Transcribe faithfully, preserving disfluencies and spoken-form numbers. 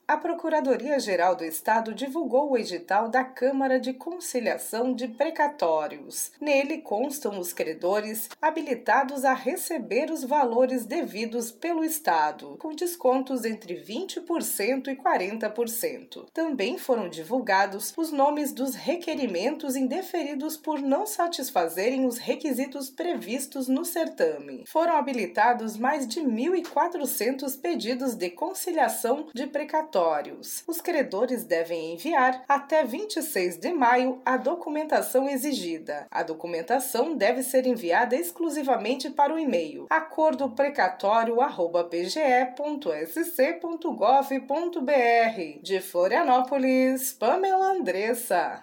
A Procuradoria-Geral do Estado divulgou o edital da Câmara de Conciliação de Precatórios. Nele constam os credores habilitados a receber os valores devidos pelo Estado, com descontos entre vinte por cento e quarenta por cento. Também foram divulgados os nomes dos requerimentos indeferidos por não satisfazerem os requisitos previstos no certame. Foram habilitados mais de mil e quatrocentos pedidos de conciliação de precatórios. Os credores devem enviar até vinte e seis de maio a documentação exigida. A documentação deve ser enviada exclusivamente para o e-mail acordo precatório arroba p g e ponto s c ponto gov ponto b r. De Florianópolis, Pamela Andressa.